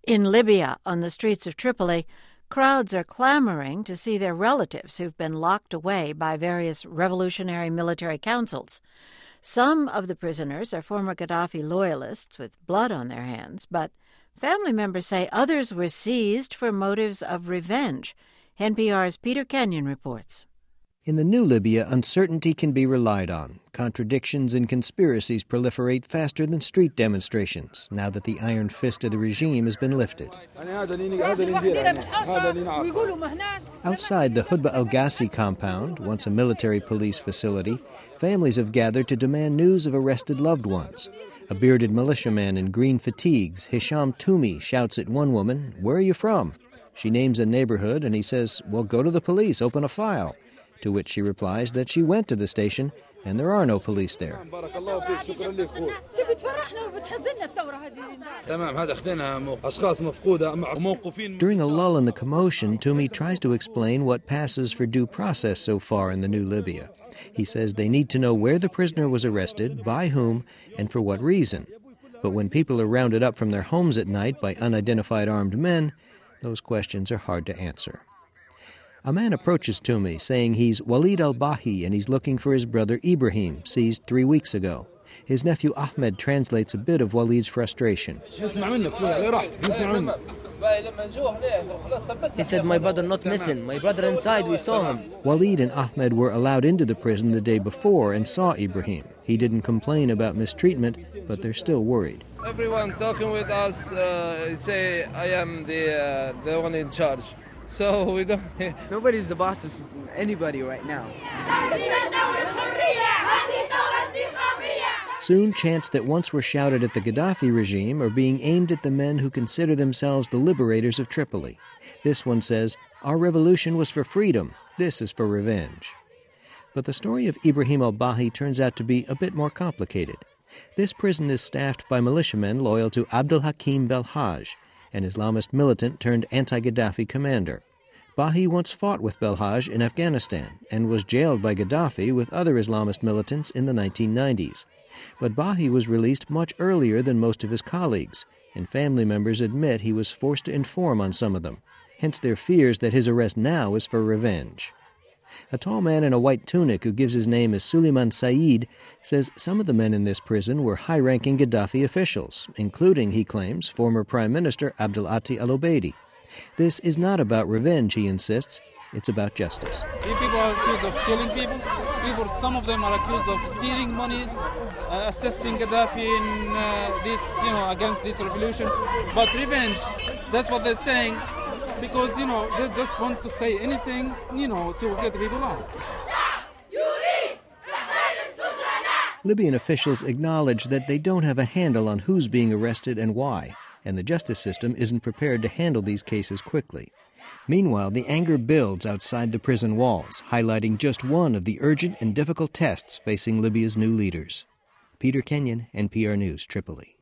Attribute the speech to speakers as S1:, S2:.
S1: In Libya, on the streets of Tripoli, crowds are clamoring to see their relatives who've been locked away by various revolutionary military councils. Some of the prisoners are former Gaddafi loyalists with blood on their hands, but family members say others were seized for motives of revenge. NPR's Peter Kenyon reports.
S2: In the new Libya, uncertainty can be relied on. Contradictions and conspiracies proliferate faster than street demonstrations, now that the iron fist of the regime has been lifted. Outside the Hudba al-Ghazi compound, once a military police facility, families have gathered to demand news of arrested loved ones. A bearded militiaman in green fatigues, Hisham Toumi, shouts at one woman, "Where are you from?" She names a neighborhood, and he says, "Well, go to the police, open a file." To which she replies that she went to the station and there are no police there. During a lull in the commotion, Toumi tries to explain what passes for due process so far in the new Libya. He says they need to know where the prisoner was arrested, by whom, and for what reason. But when people are rounded up from their homes at night by unidentified armed men, those questions are hard to answer. A man approaches Toumi, saying he's Walid al-Bahi and he's looking for his brother Ibrahim, seized 3 weeks ago. His nephew Ahmed translates a bit of Walid's frustration.
S3: He said, "My brother not missing. My brother inside, we saw him."
S2: Walid and Ahmed were allowed into the prison the day before and saw Ibrahim. He didn't complain about mistreatment, but they're still worried.
S4: Everyone talking with us say I am the one in charge. So we don't...
S5: Nobody's the boss of anybody right now.
S2: Soon, chants that once were shouted at the Gaddafi regime are being aimed at the men who consider themselves the liberators of Tripoli. This one says, "Our revolution was for freedom. This is for revenge." But the story of Ibrahim al-Bahi turns out to be a bit more complicated. This prison is staffed by militiamen loyal to Abdul Hakim Belhaj, an Islamist militant turned anti-Gaddafi commander. Bahi once fought with Belhaj in Afghanistan and was jailed by Gaddafi with other Islamist militants in the 1990s. But Bahi was released much earlier than most of his colleagues, and family members admit he was forced to inform on some of them, hence their fears that his arrest now is for revenge. A tall man in a white tunic who gives his name as Suleiman Saeed says some of the men in this prison were high-ranking Gaddafi officials, including, he claims, former Prime Minister Abdel Atti al-Obeidi. This is not about revenge, he insists. It's about justice.
S6: People are accused of killing people. Some of them are accused of stealing money, assisting Gaddafi in against this revolution. But revenge, that's what they're saying. Because, they just want to say anything, to get the people out.
S2: Libyan officials acknowledge that they don't have a handle on who's being arrested and why, and the justice system isn't prepared to handle these cases quickly. Meanwhile, the anger builds outside the prison walls, highlighting just one of the urgent and difficult tests facing Libya's new leaders. Peter Kenyon, NPR News, Tripoli.